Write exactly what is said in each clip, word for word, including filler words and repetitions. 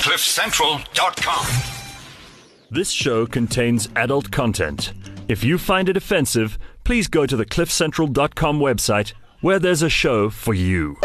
cliff central dot com. This show contains adult content. If you find it offensive, please go to the cliff central dot com website where there's a show for you.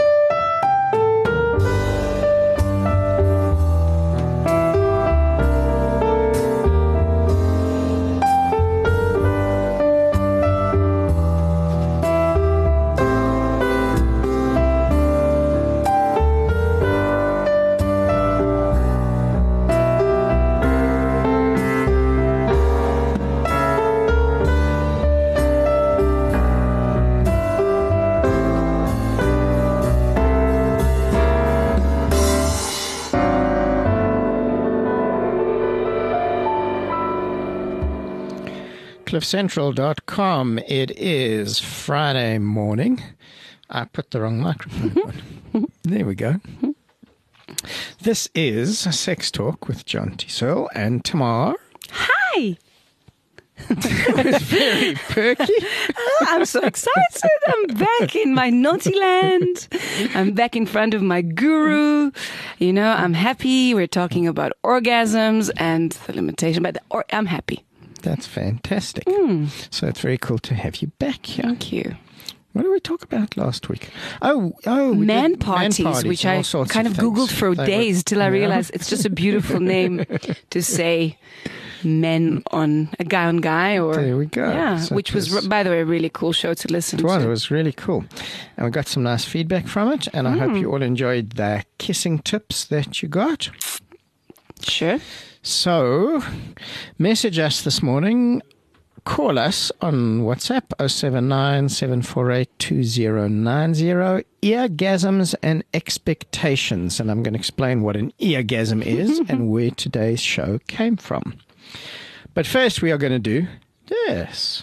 cliff central dot com. It is Friday morning. I put the wrong microphone on. There we go. This is Sex Talk with John T. Searle and Tamar. Hi. It was very perky. Oh, I'm so excited. I'm back in my naughty land. I'm back in front of my guru. You know, I'm happy. We're talking about orgasms and the limitation, but or- I'm happy. That's fantastic. Mm. So it's very cool to have you back here. Thank you. What did we talk about last week? Oh, oh, we Man did parties, man parties which and I all sorts kind of, things. Googled for They days were, till I yeah. realized it's just a beautiful name to say men on a guy on guy, or There we go. yeah, So which it was, was- by the way, a really cool show to listen It was. It to. was really cool. And we got some nice feedback from it. And I Mm. hope you all enjoyed the kissing tips that you got. Sure. So, message us this morning. Call us on WhatsApp oh seven nine, seven four eight, two oh nine oh. Eargasms and expectations. And I'm going to explain what an eargasm is and where today's show came from. But first, we are going to do this.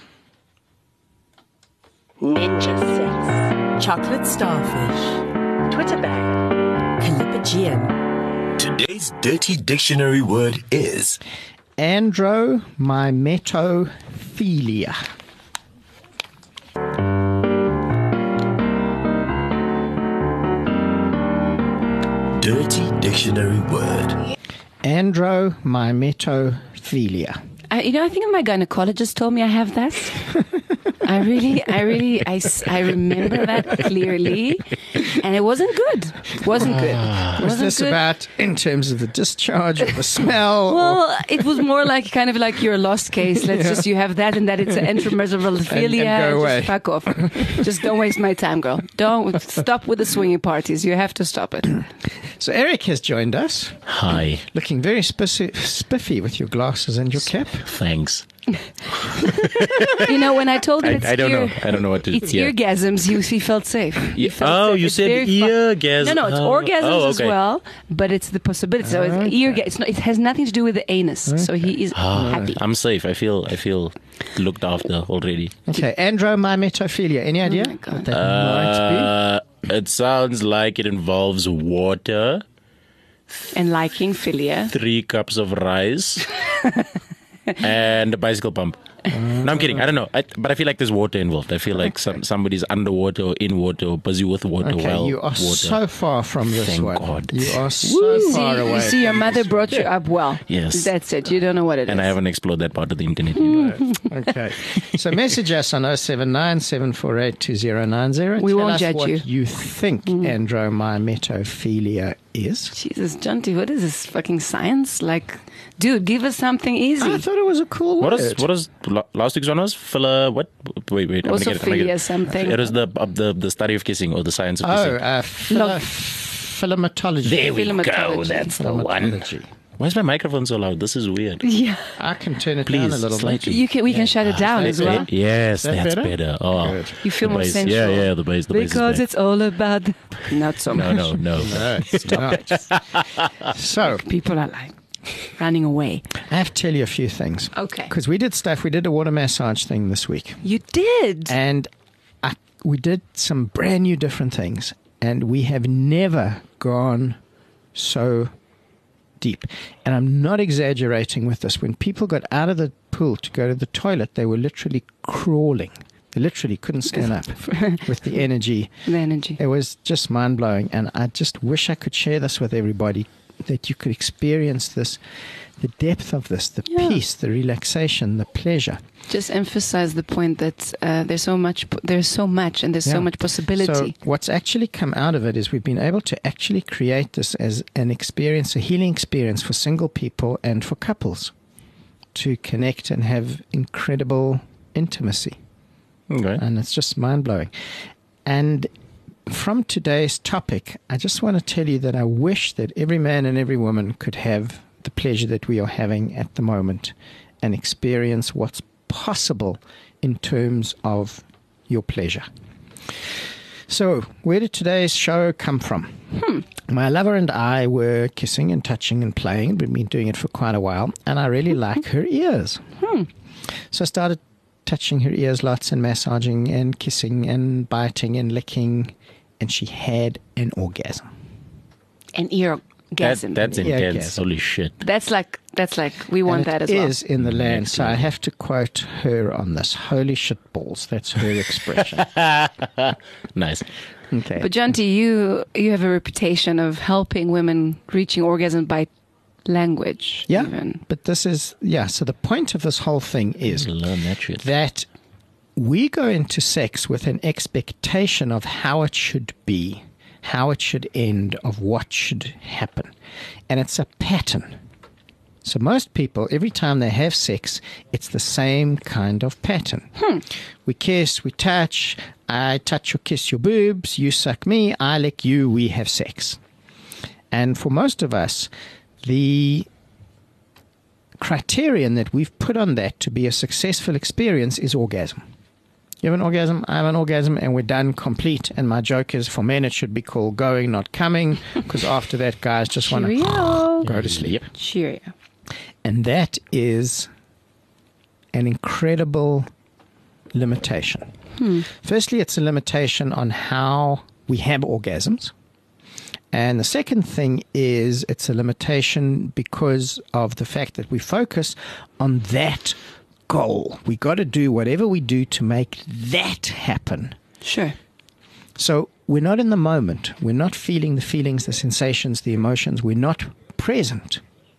Ninja Sex, Chocolate Starfish, Twitter Bag, Calipagian. Today's dirty dictionary word is Andromimetophilia. dirty dictionary word. Andromimetophilia. Uh, you know, I think my gynecologist told me I have that. I really, I really, I, s- I remember that clearly. And it wasn't good. It wasn't good. It Was wasn't this good. about in terms of the discharge or the smell? or- Well, it was more like kind of like you're a lost case. Let's just, you have that and that it's an intramesorophilia. And- and go away. Just fuck off. Just don't waste my time, girl. Don't stop with the swinging parties. You have to stop it. So Eric has joined us, Hi, looking very speci- spiffy with your glasses and your cap. thanks. You know, when I told him I, it's I don't ear, know. I don't know what to. it's yeah. eargasms, he, he felt safe. He Yeah. felt Oh, safe. you It's said very fu- eargasm. No, no, it's Oh, orgasms oh, as okay. well, but it's the possibility. So it's ear. It's not. It has nothing to do with the anus. So he is Ah, happy. I'm safe. I feel. I feel looked after already. Okay, andromimetophilia. Any idea Oh my God. what that might Uh, it sounds like it involves water, And liking philia. three cups of rice, and a bicycle pump. No, I'm kidding. I don't know. I, but I feel like there's water involved. I feel like some somebody's underwater or in water or busy with water be? Okay, while you are water. so far from this Thank one. God. You are so See, far away. you see, your from mother this brought you up well. Yes. That's it. You don't know what it is. and I haven't explored that part of the internet. one. Okay, so message us on oh seven nine, seven four eight, two oh nine oh. We Tell won't us judge what you. you think andromimetophilia is. Jesus, Jonty, what is this fucking science? Like, dude, give us something easy. I thought it was a cool What word. is what is la- last week's one was? Phila, what? Wait, wait. I'm Also gonna get it, I'm gonna get philia it. something. It was the uh, the the study of kissing or the science of Oh, kissing. uh, philo- Log- philematology. there we go. Philematology. That's the one. Philematology. Why is my microphone so loud? This is weird. Yeah, I can turn it Please, down a little slightly. you can. We can shut it down as well. Yes, that that's better? better. Oh, Good. You feel the more bass. sensual. Yeah, yeah, the bass. The bass Because is it's all about. Not so back. much. no, no, no. bit. No, it's not. So, People are like running away. I have to tell you a few things. Okay. Because we did stuff. We did a water massage thing this week. You did. And I, we did some brand new different things. And we have never gone so deep. And I'm not exaggerating with this. When people got out of the pool to go to the toilet, they were literally crawling. They literally couldn't stand up with the energy. The energy. It was just mind-blowing. And I just wish I could share this with everybody that you could experience this, the depth of this, the Yeah. peace, the relaxation, the pleasure. Just emphasize the point that uh, there's so much, there's so much, and there's Yeah. so much possibility. So what's actually come out of it is we've been able to actually create this as an experience, a healing experience for single people and for couples to connect and have incredible intimacy. Okay. And it's just mind-blowing. And from today's topic, I just want to tell you that I wish that every man and every woman could have the pleasure that we are having at the moment and experience what's possible in terms of your pleasure. So, where did today's show come from? Hmm. My lover and I were kissing and touching and playing. We've been doing it for quite a while, and I really like her ears. Hmm. So I started touching her ears lots and massaging and kissing and biting and licking, and she had an orgasm. An eargasm. That, that's Yeah, intense. orgasm. Holy shit. That's like that's like we want and that it as well. is in the land, so I have to quote her on this. Holy shit balls. That's her expression. Nice. Okay. But Janti, you you have a reputation of helping women reaching orgasm by language. yeah, Even. but this is, yeah, so the point of this whole thing is Learn that shit. that we go into sex with an expectation of how it should be, how it should end, of what should happen. And it's a pattern. So most people, every time they have sex, it's the same kind of pattern. Hmm. We kiss, we touch, I touch or kiss your boobs, you suck me, I lick you, we have sex. And for most of us, the criterion that we've put on that to be a successful experience is orgasm. You have an orgasm, I have an orgasm, and we're done, complete. And my joke is, for men, it should be called going, not coming, because after that, guys just want to Cheerio. go to sleep. Yep. Cheerio. And that is an incredible limitation. Hmm. Firstly, it's a limitation on how we have orgasms. And the second thing is it's a limitation because of the fact that we focus on that goal. We got to do whatever we do to make that happen. Sure. So we're not in the moment. We're not feeling the feelings, the sensations, the emotions. We're not present.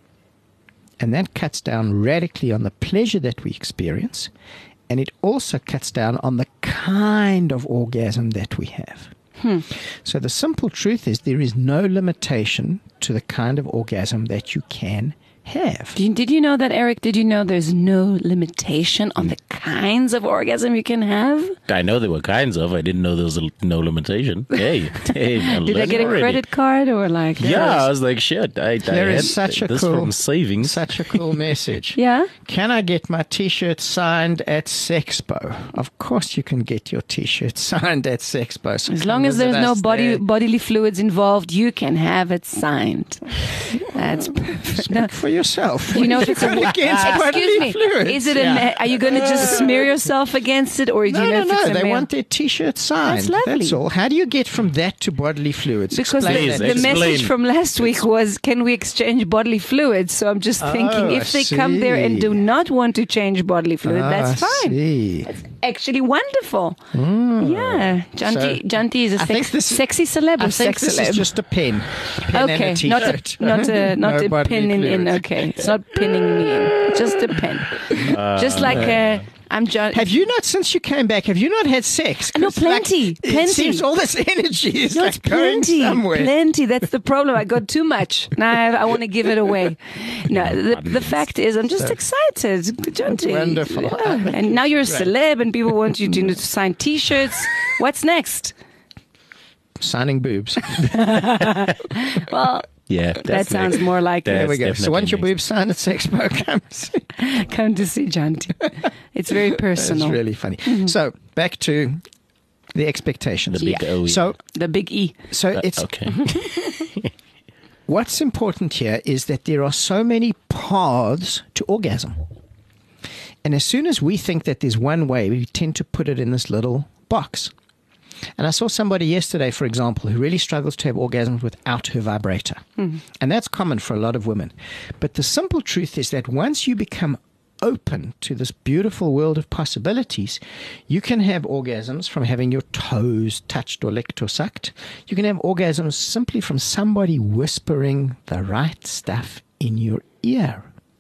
And that cuts down radically on the pleasure that we experience. And it also cuts down on the kind of orgasm that we have. Hmm. So the simple truth is there is no limitation to the kind of orgasm that you can have. Did, did you know that, Eric? Did you know there's no limitation on the kinds of orgasm you can have? I know there were kinds of. I didn't know there was a, no limitation. Hey, hey I Did I learned get a already. credit card or like? Yeah, I was like, shit. I, I There had is such a this cool, from savings. such a cool message. Yeah. Can I get my T-shirt signed at Sexpo? Of course, you can get your T-shirt signed at Sexpo. So As come long as visit there's no us body there. bodily fluids involved, you can have it signed. That's perfect. No, Speak for yourself. you know if it's a Going against excuse bodily me. fluids. Is it a? Yeah. ma- Are you going to just smear yourself against it, or do No, you know no, if no. it's a They male? want their T-shirt signed. That's lovely. all. How do you get from that to bodily fluids? Because the, Explain Please, that. the message explain. from last week was, can we exchange bodily fluids? So I'm just thinking, Oh, if I they come there and see. do not want to change bodily fluid, Ah, that's I fine. see. Actually wonderful. Yeah. Janti, So, Janti is a I think sex, this- sexy celeb I or think sex this celeb? is just a pen. pen Okay, and a not a T-shirt. not a not No a bodily pin in, in. fluids. Okay, it's not pinning me in. Just a pen. Just like uh, I'm John. Have you not, since you came back, have you not had sex? No, 'Cause, like, plenty, plenty. It seems all this energy is No, like it's going plenty, somewhere. plenty. That's the problem. I got too much. Now I, I want to give it away. No, the, the fact is, I'm just excited. Janti. wonderful. Yeah. And now you're a celeb, and people want you to, to sign T-shirts. What's next? Signing boobs. Well, Yeah, that that's sounds next. more like There That's we go. So definitely once your next. boobs signed at Sexpo comes, come to see Janti. It's very it's personal. really funny. So back to the expectations. The big Yeah. O. yeah. So, The big E. so Uh, it's okay. what's important here is that there are so many paths to orgasm. And as soon as we think that there's one way, we tend to put it in this little box. And I saw somebody yesterday, for example, who really struggles to have orgasms without her vibrator. And that's common for a lot of women. But the simple truth is that once you become open to this beautiful world of possibilities. You can have orgasms from having your toes touched or licked or sucked. You can have orgasms simply from somebody whispering the right stuff in your ear.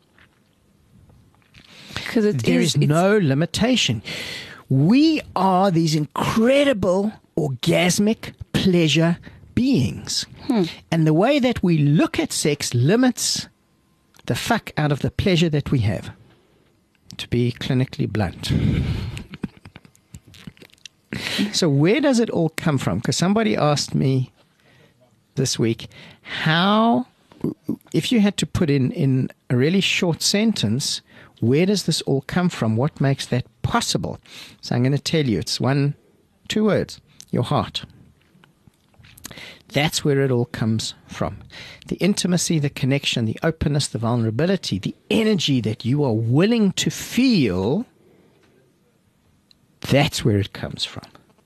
Because it There is, is no limitation. We are these incredible orgasmic pleasure beings. Hmm. And the way that we look at sex limits the fuck out of the pleasure that we have, to be clinically blunt. So where does it all come from? Because somebody asked me this week, how, if you had to put in, in a really short sentence, where does this all come from? What makes that possible? So I'm going to tell you, it's one, two words, your heart. That's where it all comes from. The intimacy, the connection, the openness, the vulnerability, the energy that you are willing to feel, that's where it comes from.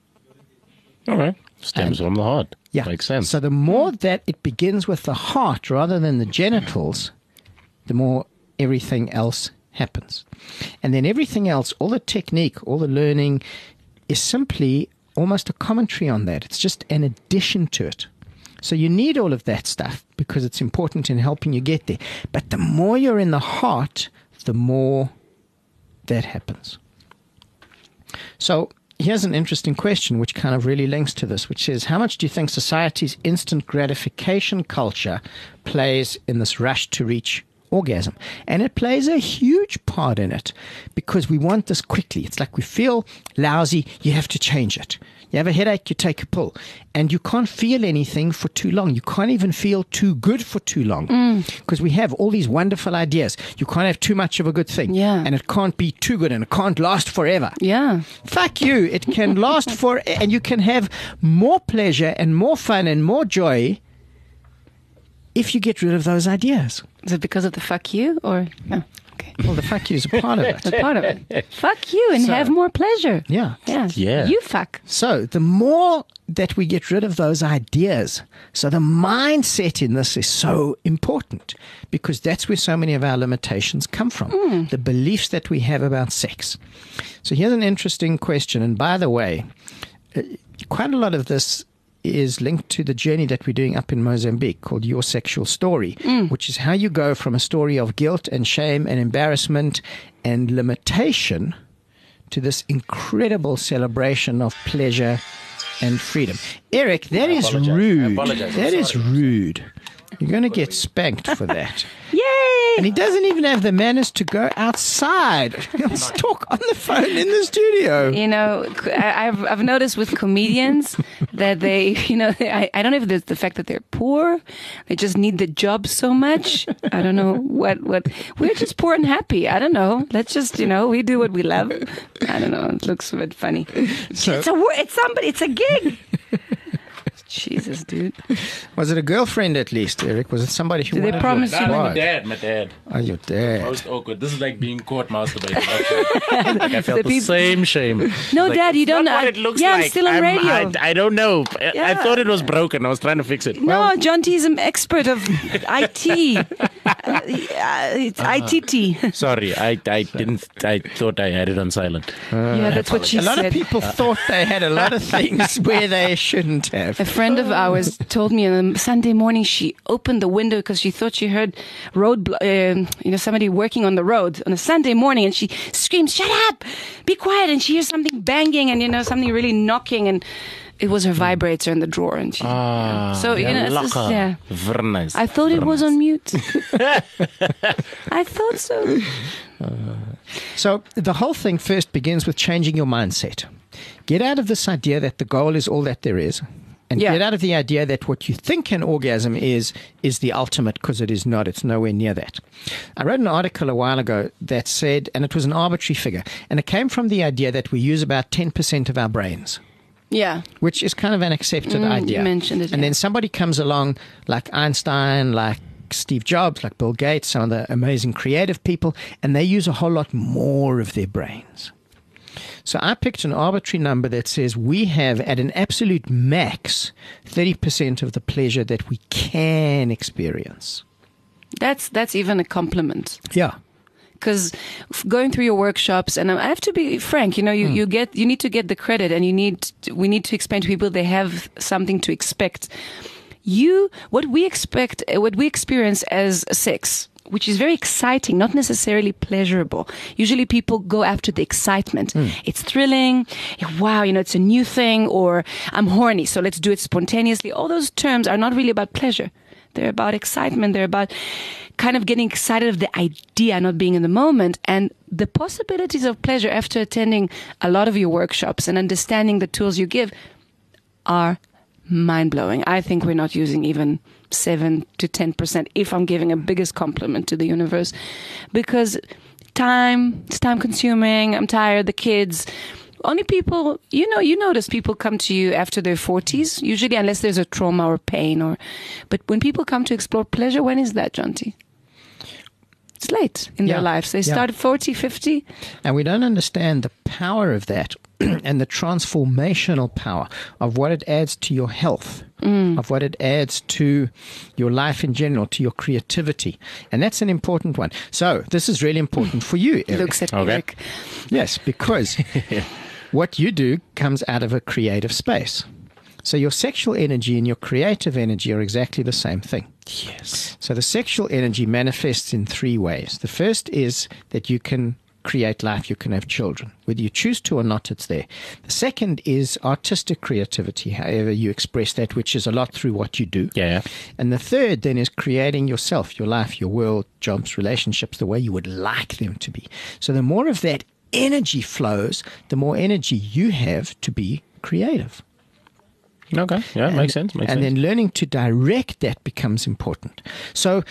All right. Stems from the heart. Yeah. Makes sense. So the more that it begins with the heart rather than the genitals, the more everything else happens. And then everything else, all the technique, all the learning, is simply almost a commentary on that. It's just an addition to it. So you need all of that stuff because it's important in helping you get there. But the more you're in the heart, the more that happens. So here's an interesting question which kind of really links to this, which says, how much do you think society's instant gratification culture plays in this rush to reach orgasm? And it plays a huge part in it because we want this quickly. It's like we feel lousy, you have to change it. You have a headache, you take a pill. And you can't feel anything for too long. You can't even feel too good for too long. Because mm. we have all these wonderful ideas. You can't have too much of a good thing. Yeah. And it can't be too good and it can't last forever. Yeah. Fuck you. It can last for, and you can have more pleasure and more fun and more joy if you get rid of those ideas. Is it because of the fuck you or no? Okay. Well, the fuck you is a part of it. A part of it. Fuck you and So- have more pleasure. Yeah. Yeah. Yeah. You fuck. So the more that we get rid of those ideas, so the mindset in this is so important because that's where so many of our limitations come from, Mm. the beliefs that we have about sex. So here's an interesting question. And by the way, uh, quite a lot of this is linked to the journey that we're doing up in Mozambique called Your Sexual Story, mm. which is how you go from a story of guilt and shame and embarrassment and limitation to this incredible celebration of pleasure and freedom. Eric, that I is apologize. I rude. apologize. I'm That is sorry. rude. You're going to get spanked for that. Yay! And he doesn't even have the manners to go outside. He'll talk on the phone in the studio. You know, I- I've I've noticed with comedians that they, you know, I, I don't know if it's the fact that they're poor, they just need the job so much. I don't know what what we're just poor and happy. I don't know. Let's just, you know, we do what we love. I don't know. It looks a bit funny. So- it's a wor- it's somebody. It's a gig. Jesus, dude. Was it a girlfriend at least, Eric? Was it somebody who Did they wanted promise you? you- Nah, my Why? dad, my dad. Oh, your dad. Most awkward. This is like being caught masturbating. Actually. Like I felt The the, peop- same shame. No, Like, Dad, you it's don't not know. what it looks Yeah, I'm like. still on radio. I, I don't know. I, I Yeah. thought it was broken. I was trying to fix it. No, John T is an expert of I T. uh, it's I T T. Sorry, I, I didn't. I thought I had it on silent. Yeah, that's what she A lot said. of people thought they had a lot of things where they shouldn't have. A friend of ours told me on a Sunday morning she opened the window because she thought she heard road, blo- uh, you know, somebody working on the road on a Sunday morning, and she screams, "Shut up! Be quiet!" And she hears something banging, and you know, something really knocking, and it was her vibrator in the drawer, and she. Ah, So, you know, it's just- lekker. yeah. Very nice. I thought it Very was nice. on mute. I thought so. So the whole thing first begins with changing your mindset. Get out of this idea that the goal is all that there is. And Yeah. get out of the idea that what you think an orgasm is, is the ultimate, because it is not. It's nowhere near that. I wrote an article a while ago that said, and it was an arbitrary figure, and it came from the idea that we use about ten percent of our brains, Yeah. which is kind of an accepted Mm, you idea. mentioned it, And yeah. then somebody comes along like Einstein, like Steve Jobs, like Bill Gates, some of the amazing creative people, and they use a whole lot more of their brains. So I picked an arbitrary number that says we have at an absolute max thirty percent of the pleasure that we can experience. That's that's even a compliment. Yeah. because going through your workshops, and I have to be frank, you know, you, mm. you get, you need to get the credit, and you need, to, we need to explain to people they have something to expect. You, what we expect, what we experience as sex, which is very exciting, not necessarily pleasurable. Usually people go after the excitement. Mm. It's thrilling. Wow, you know, it's a new thing, or I'm horny, so let's do it spontaneously. All those terms are not really about pleasure. They're about excitement. They're about kind of getting excited of the idea, not being in the moment. And the possibilities of pleasure after attending a lot of your workshops and understanding the tools you give are mind-blowing. I think we're not using even seven to ten percent, if I'm giving a biggest compliment to the universe, because time, it's time consuming. I'm tired, the kids, only people, you know, you notice people come to you after their forties, usually, unless there's a trauma or pain, or, but when people come to explore pleasure, when is that, Jonty? It's late in yeah. their lives. They yeah. start at forty, fifty. And we don't understand the power of that and the transformational power of what it adds to your health, mm. of what it adds to your life in general, to your creativity. And that's an important one. So this is really important for you, Eric. Looks at okay. Eric. Yes, because what you do comes out of a creative space. So your sexual energy and your creative energy are exactly the same thing. Yes. So the sexual energy manifests in three ways. The first is that you can create life, you can have children. Whether you choose to or not, it's there. The second is artistic creativity, however you express that, which is a lot through what you do. Yeah, yeah. And the third then is creating yourself, your life, your world, jobs, relationships, the way you would like them to be. So the more of that energy flows, the more energy you have to be creative. Okay, yeah, and, makes sense. Makes and sense. then learning to direct that becomes important. So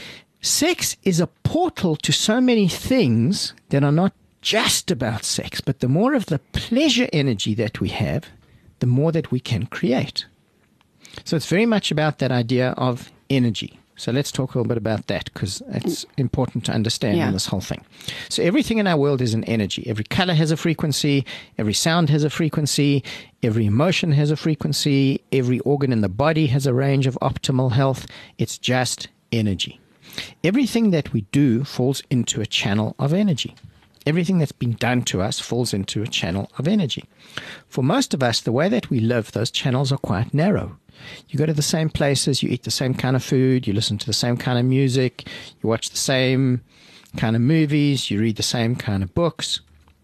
sex is a portal to so many things that are not just about sex, but the more of the pleasure energy that we have, the more that we can create. So it's very much about that idea of energy. So let's talk a little bit about that, because it's important to understand yeah. in this whole thing. So everything in our world is an energy. Every color has a frequency. Every sound has a frequency. Every emotion has a frequency. Every organ in the body has a range of optimal health. It's just energy. Everything that we do falls into a channel of energy. Everything that's been done to us falls into a channel of energy. For most of us, the way that we live, those channels are quite narrow. You go to the same places, you eat the same kind of food, you listen to the same kind of music, you watch the same kind of movies, you read the same kind of books.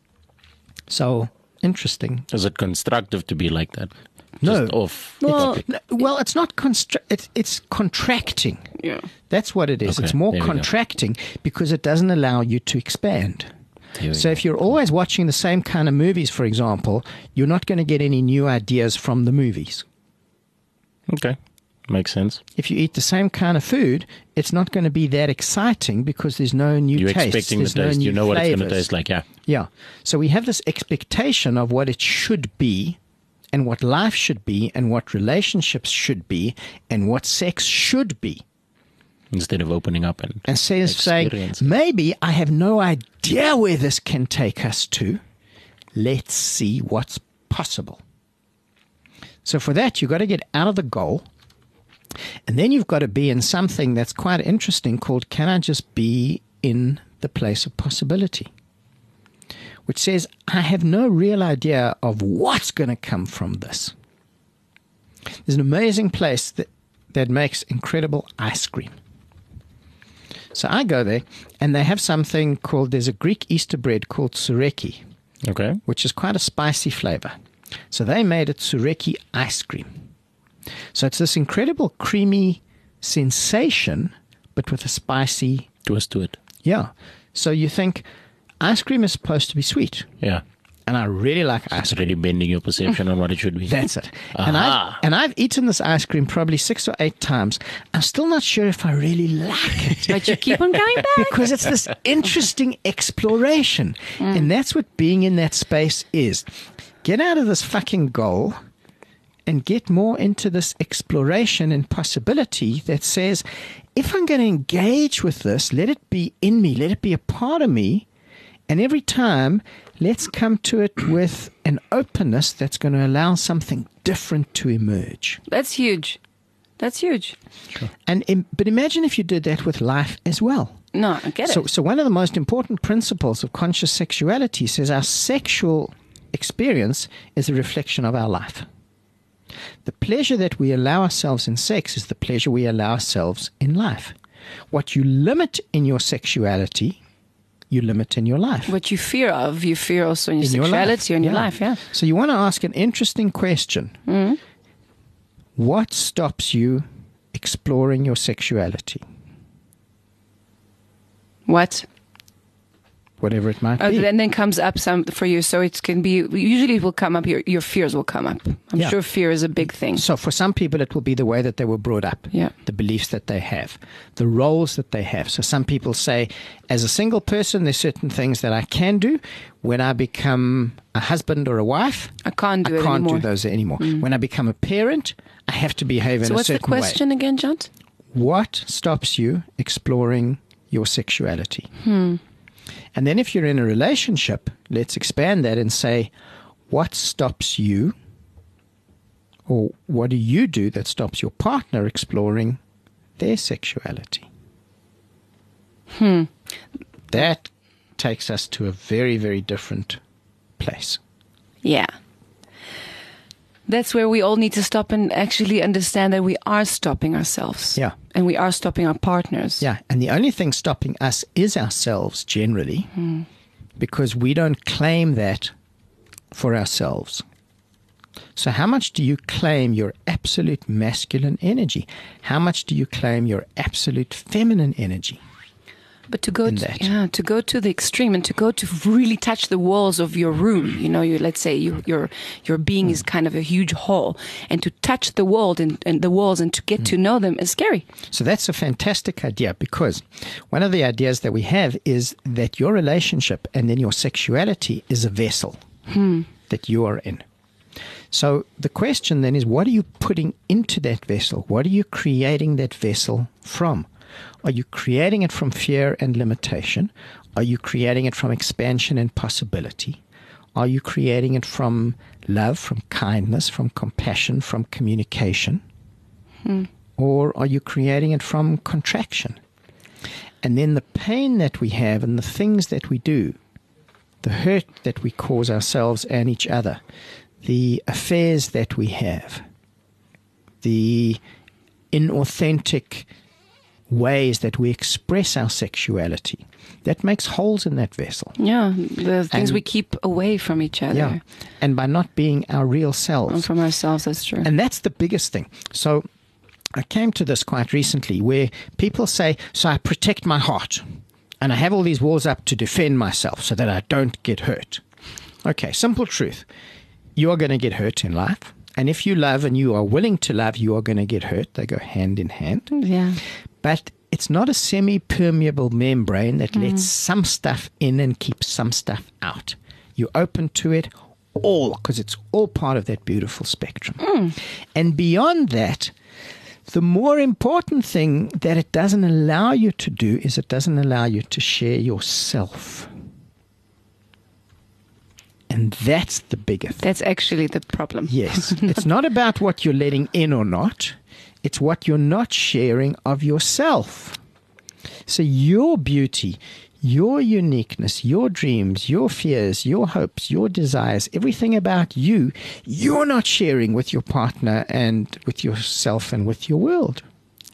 So, interesting. Is it constructive to be like that? No. Just off. Well, no, well, it's not constr- it's, it's contracting. Yeah. That's what it is. Okay, it's more there we go. contracting because it doesn't allow you to expand. There So we if you're always watching the same kind of movies, for example, you're not going to get any new ideas from the movies. go. Okay, makes sense. If you eat the same kind of food, it's not going to be that exciting because there's no new You're taste. expecting the There's no taste. new You know what it's going to flavors. taste like, yeah. Yeah. So we have this expectation of what it should be and what life should be and what relationships should be and what sex should be. Instead of opening up and And says, saying, experiencing. maybe I have no idea where this can take us to. Let's see what's possible. So for that, you've got to get out of the goal. And then you've got to be in something that's quite interesting called, can I just be in the place of possibility? Which says, I have no real idea of what's going to come from this. There's an amazing place that, that makes incredible ice cream. So I go there, and they have something called, there's a Greek Easter bread called tsureki, Okay. which is quite a spicy flavor. So they made it tsureki ice cream. So it's this incredible creamy sensation, but with a spicy, Twist to it. yeah. So you think ice cream is supposed to be sweet, Yeah. and I really like ice It's cream. really bending your perception on what it should be. That's it. And I've, Aha. and I've eaten this ice cream probably six or eight times. I'm still not sure if I really like it. But you keep on coming back. Because it's this interesting exploration. And that's what being in that space is. Get out of this fucking goal and get more into this exploration and possibility that says, if I'm going to engage with this, let it be in me, let it be a part of me. And every time, let's come to it with an openness that's going to allow something different to emerge. That's huge. That's huge. And im- but imagine if you did that with life as well. No, I get So, it. so one of the most important principles of conscious sexuality says our sexual experience is a reflection of our life. The pleasure that we allow ourselves in sex is the pleasure we allow ourselves in life. What you limit in your sexuality, you limit in your life. What you fear of, you fear also in your In your life. sexuality or in your Yeah. life, yeah. So you want to ask an interesting question. Mm-hmm. What stops you exploring your sexuality? What? Whatever it might Oh, be. and then comes up some for you. So it can be, usually it will come up, your, your fears will come up. I'm Yeah. sure fear is a big thing. So for some people, it will be the way that they were brought up, Yeah. the beliefs that they have, the roles that they have. So some people say, as a single person, there's certain things that I can do. When I become a husband or a wife, I can't do I it can't anymore. do those anymore. When I become a parent, I have to behave in So a what's the certain way. question again, John? What stops you exploring your sexuality? Hmm. And then if you're in a relationship, let's expand that and say, what stops you, or what do you do that stops your partner exploring their sexuality? Hmm. That takes us to a very, very different place. Yeah. That's where we all need to stop and actually understand that we are stopping ourselves. Yeah. And we are stopping our partners. Yeah, and the only thing stopping us is ourselves generally, Hmm. because we don't claim that for ourselves. So how much do you claim your absolute masculine energy? How much do you claim your absolute feminine energy? But to go in to, that. yeah, to go to the extreme and to go to really touch the walls of your room, you know, you let's say you, your your being is kind of a huge hall, and to touch the wall and, and the walls and to get to know them is scary. So that's a fantastic idea, because one of the ideas that we have is that your relationship and then your sexuality is a vessel that you are in. So the question then is, what are you putting into that vessel? What are you creating that vessel from? Are you creating it from fear and limitation? Are you creating it from expansion and possibility? Are you creating it from love, from kindness, from compassion, from communication? Hmm. Or are you creating it from contraction? And then the pain that we have and the things that we do, the hurt that we cause ourselves and each other, the affairs that we have, the inauthentic ways that we express our sexuality, that makes holes in that vessel. Yeah, the things And- we keep away from each other. Yeah. And by not being our real And selves. from ourselves, that's true. And that's the biggest thing. So I came to this quite recently, where people say, so I protect my heart and I have all these walls up to defend myself so that I don't get hurt. Okay, simple truth. You are going to get hurt in life. And if you love and you are willing to love, you are going to get hurt. They go hand in hand. Yeah. But it's not a semi-permeable membrane that lets some stuff in and keeps some stuff out. You're open to it all, because it's all part of that beautiful spectrum. And beyond that, the more important thing that it doesn't allow you to do is it doesn't allow you to share yourself. And that's the bigger thing. That's actually the problem. Yes. It's not about what you're letting in or not. It's what you're not sharing of yourself. So your beauty, your uniqueness, your dreams, your fears, your hopes, your desires, everything about you, you're not sharing with your partner and with yourself and with your world.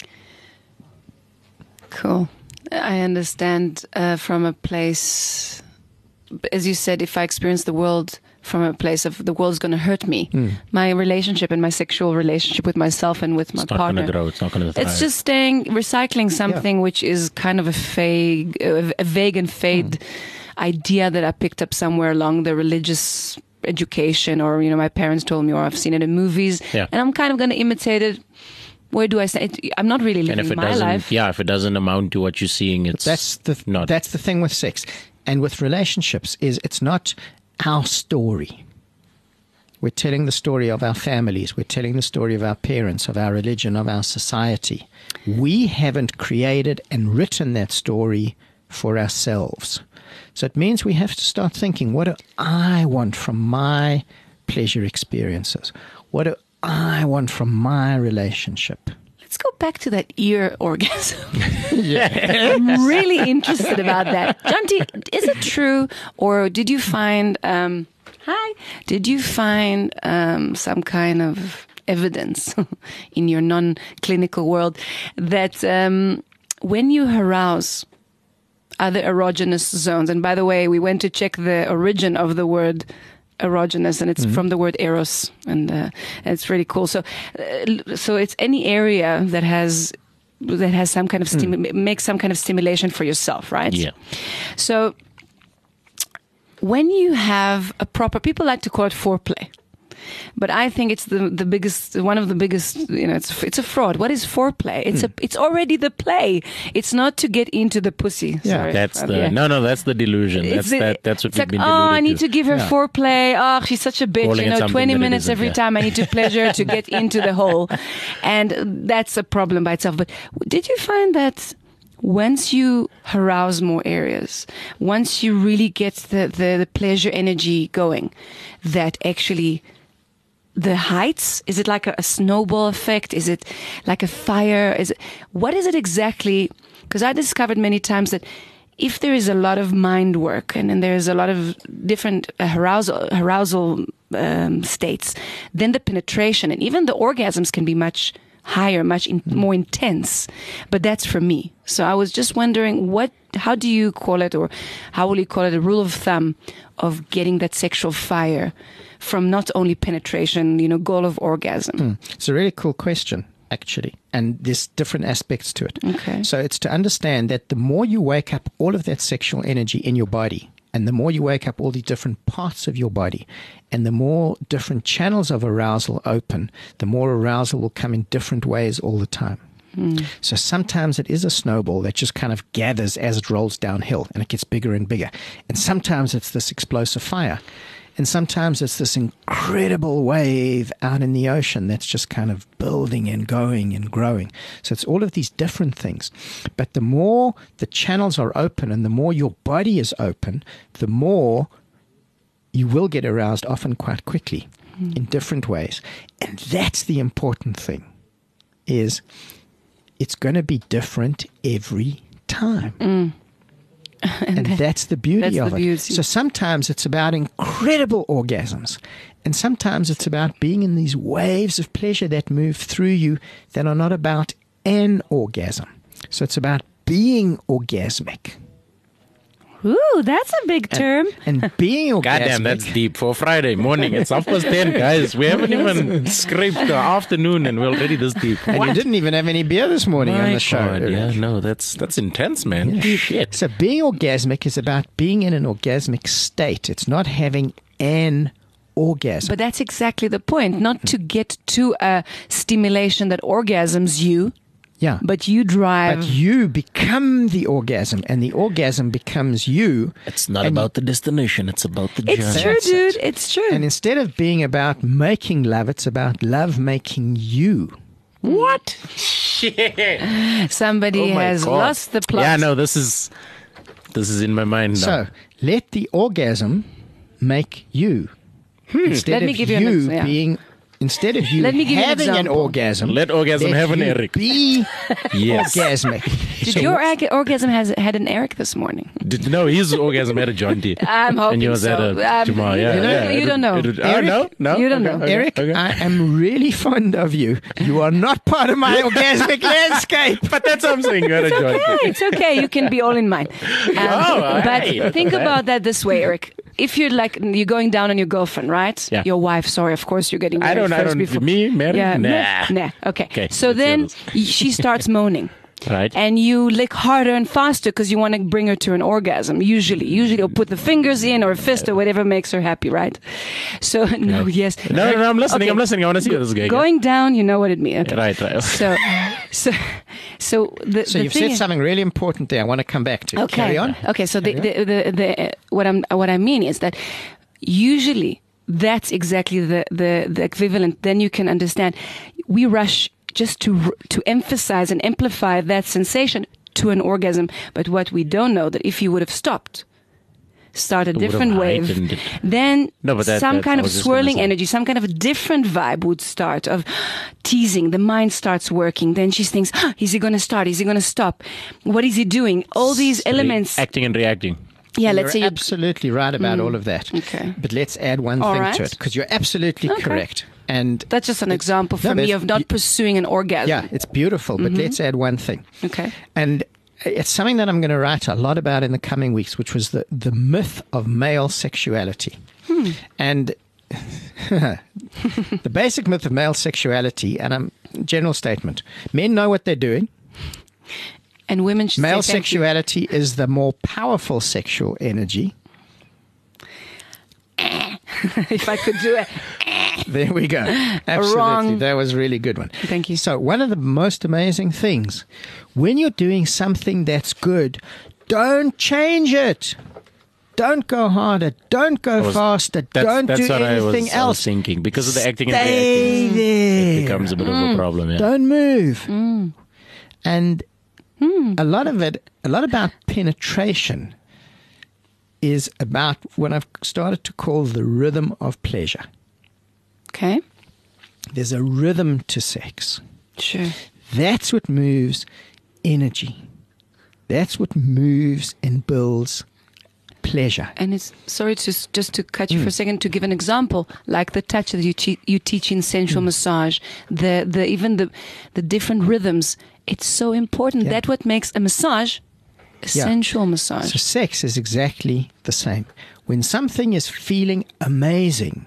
Cool. I understand uh, from a place, as you said, if I experience the world from a place of the world's going to hurt me, Mm. my relationship and my sexual relationship with myself and with my It's not partner. going to grow. It's not going to thrive. It's just staying, recycling something which is kind of a vague, a vague and fade idea that I picked up somewhere along the religious education, or, you know, my parents told me, or I've seen it in movies. Yeah. And I'm kind of going to imitate it. Where do I say it? I'm not really and living if it my doesn't, life. yeah, if it doesn't amount to what you're seeing, it's That's the not. that's the thing with sex and with relationships, is it's not our story. We're telling the story of our families. We're telling the story of our parents, of our religion, of our society. We haven't created and written that story for ourselves. So it means we have to start thinking, what do I want from my pleasure experiences? What do I want from my relationship? let's go back to that ear orgasm. I'm really interested about that. Jonty, is it true, or did you find, um, hi, did you find um, some kind of evidence in your non-clinical world that um, when you arouse other erogenous zones, and by the way, we went to check the origin of the word erogenous, and it's mm-hmm. from the word eros, and uh, it's really cool. So, uh, so it's any area that has that has some kind of stim- mm. makes some kind of stimulation for yourself, right? Yeah. So, when you have a proper, people like to call it foreplay. But I think it's the the biggest, one of the biggest. You know, it's it's a fraud. What is foreplay? It's mm. a it's already the play. It's not to get into the pussy. Yeah, Sorry. that's the yeah. no, no. That's the delusion. It's That's the, that. That's what it's we've like, been oh, deluded I need to. to give her Yeah. foreplay. Oh, she's such a bitch. Calling You it know, something twenty that it minutes isn't, every yeah. time I need to pleasure her to get into the hole, and that's a problem by itself. But did you find that? Once you arouse more areas, once you really get the, the, the pleasure energy going, that actually the heights, is it like a, a snowball effect? Is it like a fire? Is it, what is it exactly? Because I discovered many times that if there is a lot of mind work and, and there's a lot of different arousal, arousal um, states, then the penetration and even the orgasms can be much higher, much in, more intense. But that's for me. So I was just wondering, what, how do you call it, or how will you call it, a rule of thumb of getting that sexual fire from not only penetration, you know, goal of orgasm? Mm. It's a really cool question, actually. And there's different aspects to it. Okay. So it's to understand that the more you wake up all of that sexual energy in your body, and the more you wake up all the different parts of your body, and the more different channels of arousal open, the more arousal will come in different ways all the time. Mm. So sometimes it is a snowball that just kind of gathers as it rolls downhill, and it gets bigger and bigger. And sometimes it's this explosive fire. And sometimes it's this incredible wave out in the ocean that's just kind of building and going and growing. So it's all of these different things. But the more the channels are open and the more your body is open, the more you will get aroused, often quite quickly, mm. in different ways. And that's the important thing, is it's going to be different every time. Mm. And, and that, that's the beauty that's of the it. Beauty. So sometimes it's about incredible orgasms, and sometimes it's about being in these waves of pleasure that move through you that are not about an orgasm. So it's about being orgasmic. Ooh, that's a big term. And, and being orgasmic. Goddamn, that's deep for Friday morning. It's half past ten, guys. We haven't even scraped the afternoon, and we're already this deep. And What? you didn't even have any beer this morning My on the show. God, yeah, no, that's that's intense, man. Yeah. Shit. So being orgasmic is about being in an orgasmic state. It's not having an orgasm. But that's exactly the point. Not to get to a stimulation that orgasms you. Yeah. But you drive. But you become the orgasm, and the orgasm becomes you. It's not and about the destination. It's about the journey. It's true, That's dude. it. It's true. And instead of being about making love, it's about love making you. What? Shit. Somebody Oh my has God. lost the plot. Yeah, no, this is this is in my mind now. So let the orgasm make you. Instead Let me of give you an you ex- yeah. being, instead of you Let me give you an having an, example. orgasm, Let orgasm have an you Eric. Be Yes. orgasmic. Did So your ag- orgasm has had an Eric this morning? Did, no, his orgasm had a John D. I'm hoping And yours so. had a Um, Jamal. Yeah, you don't- yeah. you It don't would- know. it would- oh, Eric? no, no. You don't Okay, know. okay, Eric, okay. I am really fond of you. You are not part of my orgasmic landscape. But that's what I'm saying. You had a John D. Okay, it's okay. You can be all in mine. Um, Oh, but hey. think about that this way, Eric. If you're like you're going down on your girlfriend, right? Yeah. Your wife. Sorry, of course you're getting I married don't, I first don't, before. me, married? Yeah, Nah. nah. Okay. Okay, So let's then hear this. she starts moaning. Right. And you lick harder and faster because you want to bring her to an orgasm. Usually, usually you'll put the fingers in or a fist or whatever makes her happy, right? So no, yes. No, no, no, I'm listening. Okay. I'm listening. I want to see what this is going. Going down, you know what it means. Okay. Right, right. So, so, so the So the you've thing said is- something really important there. I want to come back to. Okay. Carry on. Okay. So the, the, the, the, what I'm, what I mean is that usually that's exactly the, the, the equivalent. Then you can understand. We rush just to, to emphasize and amplify that sensation to an orgasm. But what we don't know that if you would have stopped, start a would have different wave. heightened it. Then No, but that- some that- kind I of was just gonna swirling say. energy, some kind of a different vibe would start of teasing. The mind starts working. Then she thinks, "Ah, is he going to start? Is he going to stop? What is he doing?" All these elements. Acting and reacting. Yeah, You're let's say you absolutely right about all of that. Okay. But let's add one All thing right. to it, because you're absolutely Okay. correct. And that's just an example for No, me but of not you- pursuing an orgasm. yeah, it's beautiful. But let's add one thing. Okay. And it's something that I'm going to write a lot about in the coming weeks, which was the, the myth of male sexuality. Hmm. And the basic myth of male sexuality, and a general statement, men know what they're doing. And women should Male say thank you. sexuality is the more powerful sexual energy. If I could do it. There we go. Absolutely. Wrong. That was a really good one. Thank you. So, one of the most amazing things, when you're doing something that's good, don't change it. Don't go harder. Don't go was- faster. That's, don't that's do what I anything was, I was else. thinking. Because of the acting and Stay reacting, there. it becomes a bit of a problem. Yeah. Don't move. And a lot of it, a lot about penetration is about what I've started to call the rhythm of pleasure. Okay. There's a rhythm to sex. Sure. That's what moves energy. That's what moves and builds pleasure. And it's sorry to s- just to cut you for a second to give an example, like the touch that you te- you teach in sensual massage, the the even the the different rhythms. It's so important. Yeah. That's what makes a massage a Yeah. sensual massage. So sex is exactly the same. When something is feeling amazing,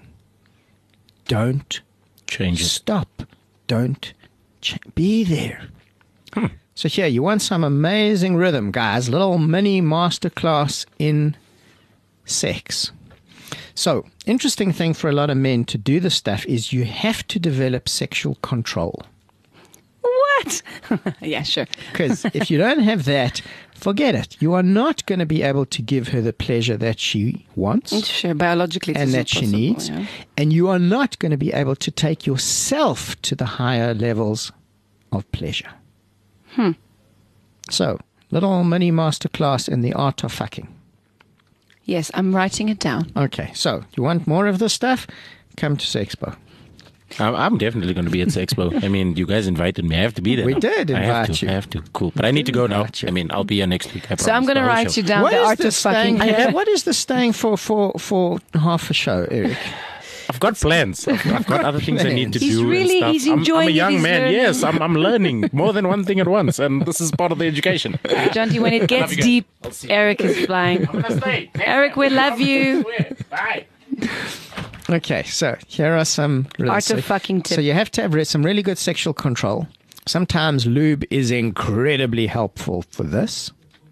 don't Change it. stop. Don't ch- be there. So here, you want some amazing rhythm, guys. Little mini masterclass in sex. So, interesting thing for a lot of men to do this stuff is you have to develop sexual control. What? Yeah, sure. Because if you don't have that, forget it. You are not going to be able to give her the pleasure that she wants Sure. Biologically, and it's that she impossible, needs. yeah. And you are not going to be able to take yourself to the higher levels of pleasure. Hmm. So, little mini masterclass in the art of fucking. Yes, I'm writing it down. Okay, so you want more of this stuff? Come to Sexpo. I'm, I'm definitely going to be at Sexpo. I mean, you guys invited me. I have to be there. We now. did I have invite to, you. I have to. Cool. But I need to go now. invite you. I mean, I'll be here next week. I So I'm promise, going to the whole write show. you down What the is art the of fucking. staying? What is the staying for for for half a show, Eric? I've got plans. I've, I've got other things I need to He's do. really- and stuff. he's I'm- enjoying I'm, it, a young he's man. learning. Yes, I'm, I'm learning more than one thing at once, and this is part of the education. Jonty, when it gets you guys. deep, I'll see you. Eric is flying. I'm gonna stay. Eric, we love you. Bye. Okay, so here are some Art so, of fucking tip. So you have to have re- some really good sexual control. Sometimes lube is incredibly helpful for this.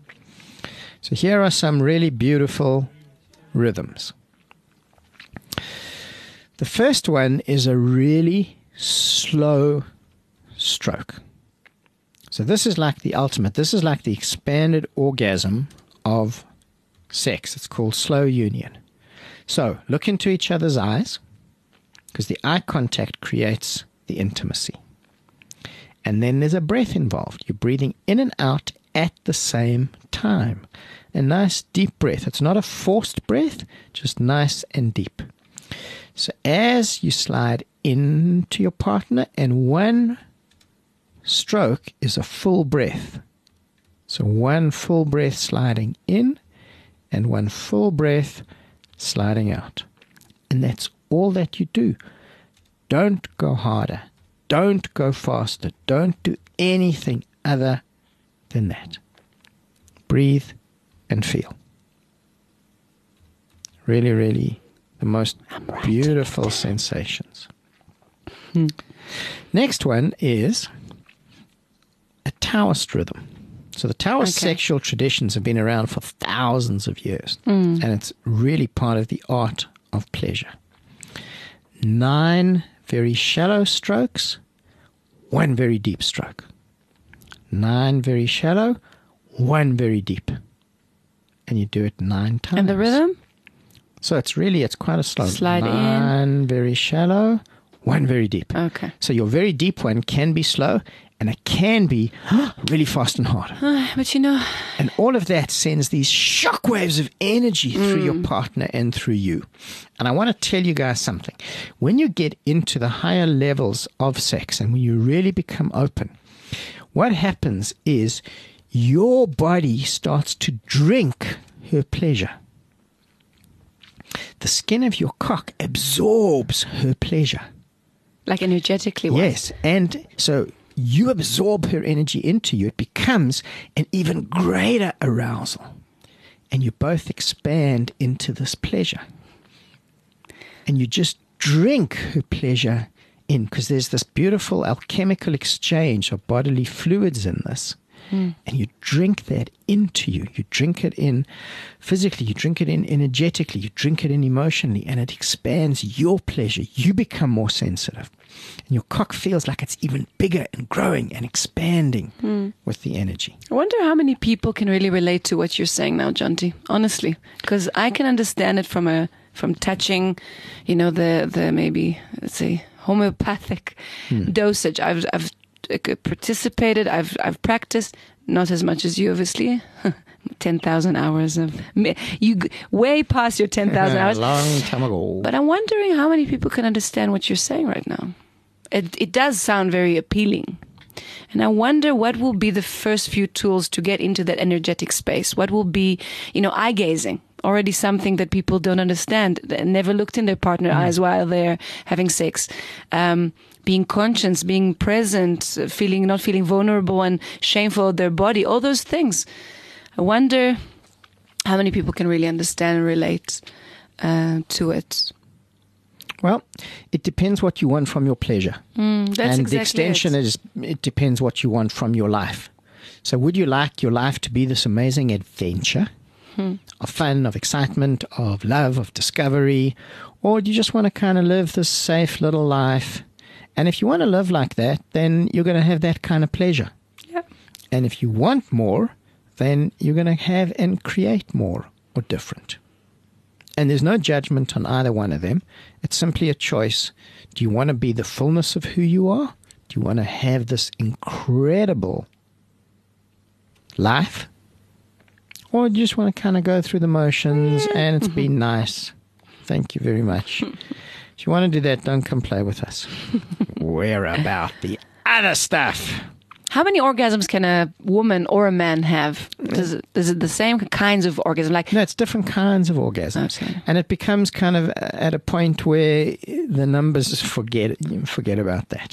So here are some really beautiful rhythms. The first one is a really slow stroke. So this is like the ultimate. This is like the expanded orgasm of sex. It's called slow union. So look into each other's eyes, because the eye contact creates the intimacy. And then there's a breath involved. You're breathing in and out at the same time. A nice deep breath. It's not a forced breath, just nice and deep. So as you slide into your partner, and one stroke is a full breath. So one full breath sliding in and one full breath sliding out. And that's all that you do. Don't go harder. Don't go faster. Don't do anything other than that. Breathe and feel. Really, really the most beautiful sensations. Hmm. Next one is a Taoist rhythm. So the Taoist Okay. sexual traditions have been around for thousands of years. And it's really part of the art of pleasure. Nine very shallow strokes, one very deep stroke. Nine very shallow, one very deep. And you do it nine times. And the rhythm? So it's really, it's quite a slow. Slide in. Nine very shallow, one very deep. Okay. So your very deep one can be slow, and it can be really fast and hard. But you know, And all of that sends these shockwaves of energy through your partner and through you. And I want to tell you guys something. When you get into the higher levels of sex and when you really become open, what happens is your body starts to drink her pleasure. The skin of your cock absorbs her pleasure. like energetically. Wise. Yes. And so you absorb her energy into you. It becomes an even greater arousal. And you both expand into this pleasure. And you just drink her pleasure in, because there's this beautiful alchemical exchange of bodily fluids in this. Mm. And you drink that into you. You drink it in physically, you drink it in energetically, you drink it in emotionally, and it expands your pleasure. You become more sensitive. And your cock feels like it's even bigger and growing and expanding mm. with the energy. I wonder how many people can really relate to what you're saying now, Jonty, honestly. Because I can understand it from a from touching, you know, the, the maybe, let's say, homeopathic mm. dosage. I've I've participated, I've I've practiced, not as much as you, obviously. ten thousand hours of, you way past your ten thousand hours. Long time ago. But I'm wondering how many people can understand what you're saying right now. It it does sound very appealing. And I wonder what will be the first few tools to get into that energetic space. What will be, you know, eye gazing. Already something that people don't understand. They never looked in their partner mm. eyes while they're having sex. Um, being conscious, being present, feeling not feeling vulnerable and shameful of their body. All those things. I wonder how many people can really understand and relate uh, to it. Well, it depends what you want from your pleasure. Mm, that's and exactly the extension it. is, it depends what you want from your life. So would you like your life to be this amazing adventure hmm. of fun, of excitement, of love, of discovery? Or do you just want to kind of live this safe little life? And if you want to live like that, then you're going to have that kind of pleasure. Yeah. And if you want more, then you're going to have and create more or different. And there's no judgment on either one of them. It's simply a choice. Do you want to be the fullness of who you are? Do you want to have this incredible life? Or do you just want to kind of go through the motions and it's been nice? Thank you very much. If you want to do that, don't come play with us. We're about the other stuff. How many orgasms can a woman or a man have? Does it, is it the same kinds of orgasm? Like no, it's different kinds of orgasms, okay. And it becomes kind of at a point where the numbers forget forget about that.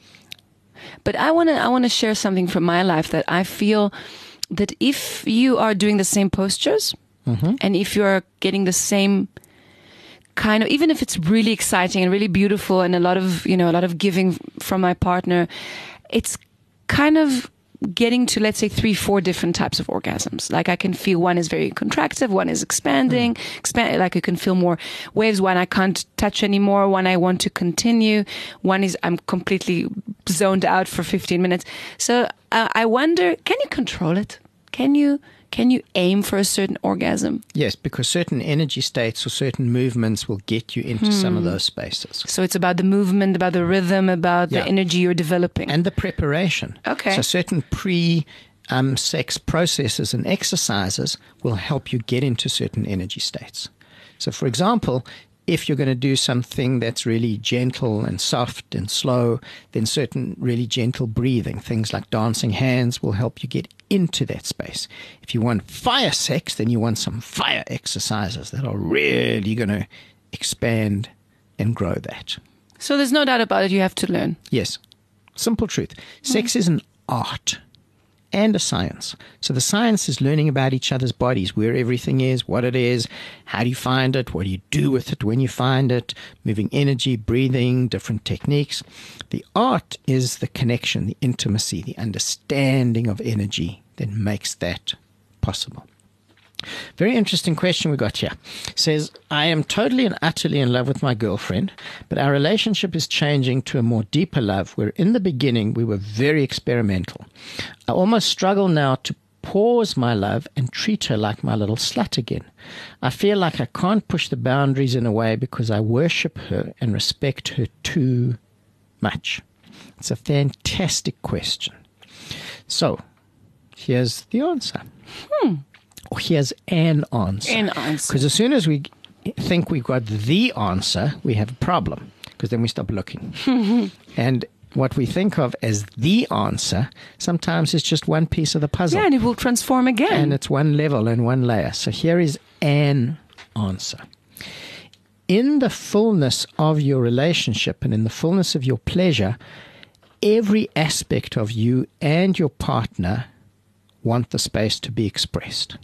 But I want to I want to share something from my life that I feel that if you are doing the same postures mm-hmm. and if you are getting the same kind of, even if it's really exciting and really beautiful and a lot of you know a lot of giving from my partner, it's kind of getting to, let's say, three, four different types of orgasms. Like I can feel one is very contractive, one is expanding, mm. expand, like I can feel more waves, one I can't touch anymore, one I want to continue, one is I'm completely zoned out for fifteen minutes. So uh, I wonder, can you control it? Can you Can you aim for a certain orgasm? Yes, because certain energy states or certain movements will get you into hmm. some of those spaces. So it's about the movement, about the rhythm, about yeah. the energy you're developing. And the preparation. Okay. So certain pre-sex um, processes and exercises will help you get into certain energy states. So for example, if you're going to do something that's really gentle and soft and slow, then certain really gentle breathing, things like dancing hands, will help you get into that space. If you want fire sex, then you want some fire exercises that are really going to expand and grow that. So there's no doubt about it, you have to learn. Yes. Simple truth. Sex mm. is an art and a science. So the science is learning about each other's bodies, where everything is, what it is, how do you find it, what do you do with it when you find it, moving energy, breathing, different techniques. The art is the connection, the intimacy, the understanding of energy that makes that possible. Very interesting question we got here. It says, I am totally and utterly in love with my girlfriend, but our relationship is changing to a more deeper love, where in the beginning we were very experimental. I almost struggle now to pause, my love, and treat her like my little slut again. I feel like I can't push the boundaries in a way because I worship her and respect her too much. It's a fantastic question. So, here's the answer. Hmm. Or here's an answer. An answer. Because as soon as we think we've got the answer, we have a problem. Because then we stop looking. And what we think of as the answer sometimes is just one piece of the puzzle. Yeah, and it will transform again. And it's one level and one layer. So here is an answer. In the fullness of your relationship and in the fullness of your pleasure, every aspect of you and your partner want the space to be expressed.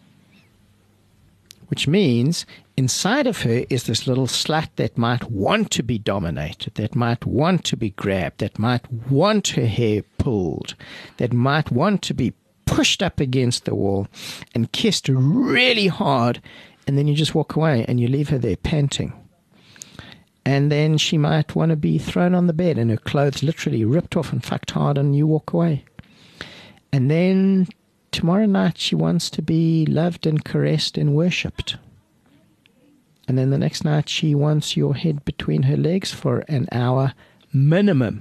Which means inside of her is this little slut that might want to be dominated, that might want to be grabbed, that might want her hair pulled, that might want to be pushed up against the wall and kissed really hard, and then you just walk away and you leave her there panting. And then she might want to be thrown on the bed and her clothes literally ripped off and fucked hard, and you walk away. And then tomorrow night she wants to be loved and caressed and worshipped. And then the next night she wants your head between her legs for an hour minimum.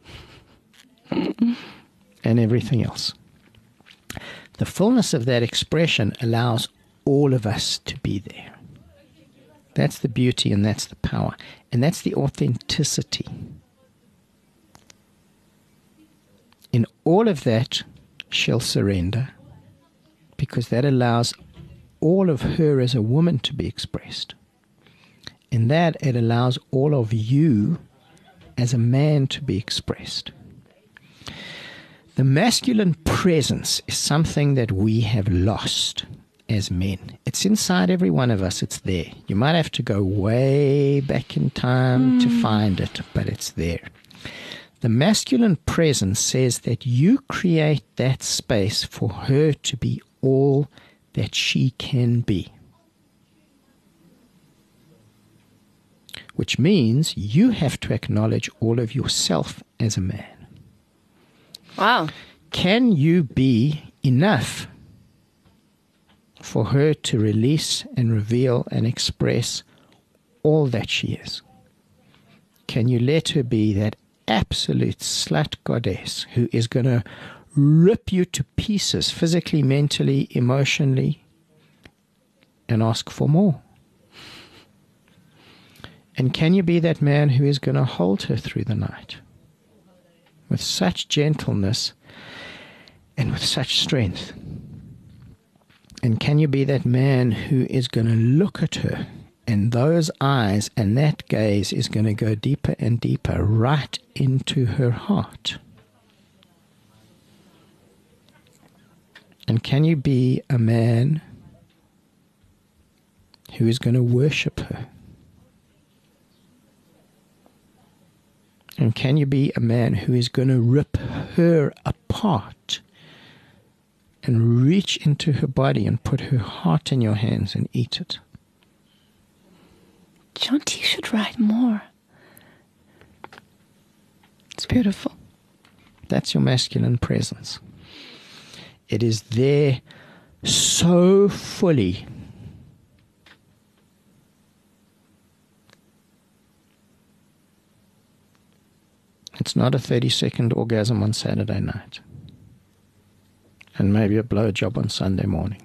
And everything else. The fullness of that expression allows all of us to be there. That's the beauty and that's the power. And that's the authenticity. In all of that, she'll surrender, because that allows all of her as a woman to be expressed. In that, it allows all of you as a man to be expressed. The masculine presence is something that we have lost as men. It's inside every one of us. It's there. You might have to go way back in time mm. to find it, but it's there. The masculine presence says that you create that space for her to be all that she can be. Which means you have to acknowledge all of yourself as a man. Wow. Can you be enough for her to release and reveal and express all that she is? Can you let her be that absolute slut goddess who is going to rip you to pieces physically, mentally, emotionally, and ask for more? And can you be that man who is going to hold her through the night with such gentleness and with such strength? And can you be that man who is going to look at her, and those eyes and that gaze is going to go deeper and deeper right into her heart? And can you be a man who is going to worship her? And can you be a man who is going to rip her apart and reach into her body and put her heart in your hands and eat it? Jonty, you should write more. It's beautiful. That's your masculine presence. It is there so fully. It's not a thirty-second orgasm on Saturday night. And maybe a blowjob on Sunday morning.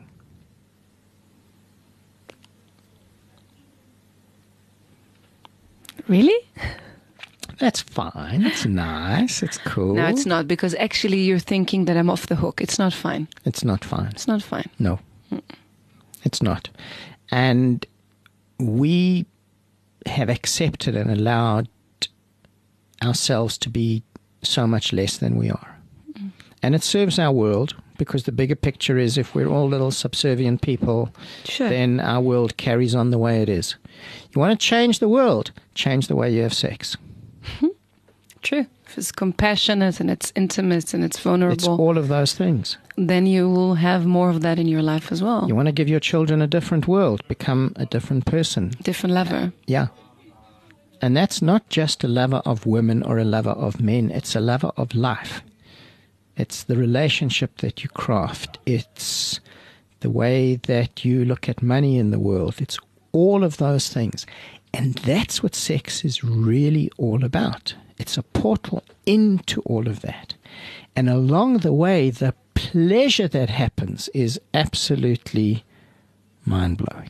Really? That's fine. It's nice. It's cool. No, it's not, because actually you're thinking that I'm off the hook. It's not fine. It's not fine. It's not fine. No. Mm. It's not. And we have accepted and allowed ourselves to be so much less than we are. Mm. And it serves our world, because the bigger picture is if we're all little subservient people, sure, then our world carries on the way it is. You want to change the world, change the way you have sex. True. If it's compassionate and it's intimate and it's vulnerable, it's all of those things. Then you will have more of that in your life as well. You want to give your children a different world, become a different person. Different lover. Yeah. And that's not just a lover of women or a lover of men. It's a lover of life. It's the relationship that you craft. It's the way that you look at money in the world. It's all of those things. And that's what sex is really all about. It's a portal into all of that. And along the way, the pleasure that happens is absolutely mind-blowing.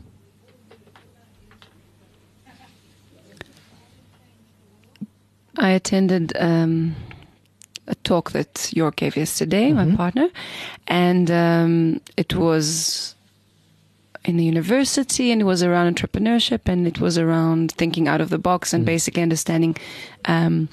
I attended um, a talk that York gave yesterday, mm-hmm. my partner, and um, it was in the university, and it was around entrepreneurship, and it was around thinking out of the box and mm. basically understanding um,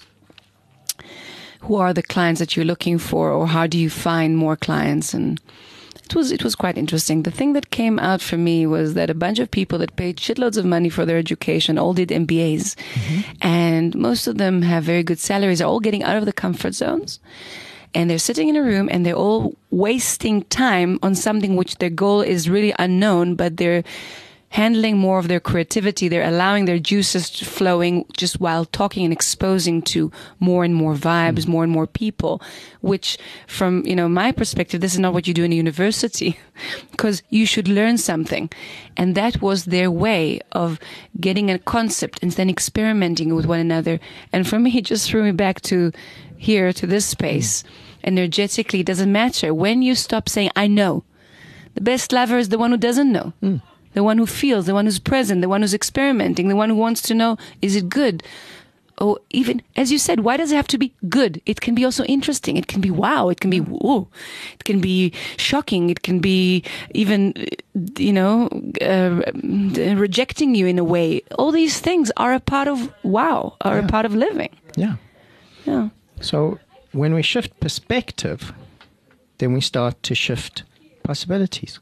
who are the clients that you're looking for, or how do you find more clients. And it was it was quite interesting. The thing that came out for me was that a bunch of people that paid shitloads of money for their education all did M B As, mm-hmm. and most of them have very good salaries, are all getting out of the comfort zones. And they're sitting in a room and they're all wasting time on something which their goal is really unknown, but they're handling more of their creativity. They're allowing their juices to flowing just while talking and exposing to more and more vibes, mm. more and more people, which from, you know, my perspective, this is not what you do in a university, because you should learn something. And that was their way of getting a concept and then experimenting with one another. And for me, it just threw me back to here, to this space. Mm. Energetically, it doesn't matter. When you stop saying, I know, the best lover is the one who doesn't know. Mm. The one who feels, the one who's present, the one who's experimenting, the one who wants to know, is it good? Or even, as you said, why does it have to be good? It can be also interesting. It can be wow. It can be whoa. It can be shocking. It can be even, you know, uh, rejecting you in a way. All these things are a part of wow, are yeah. a part of living. Yeah. Yeah. So when we shift perspective, then we start to shift possibilities.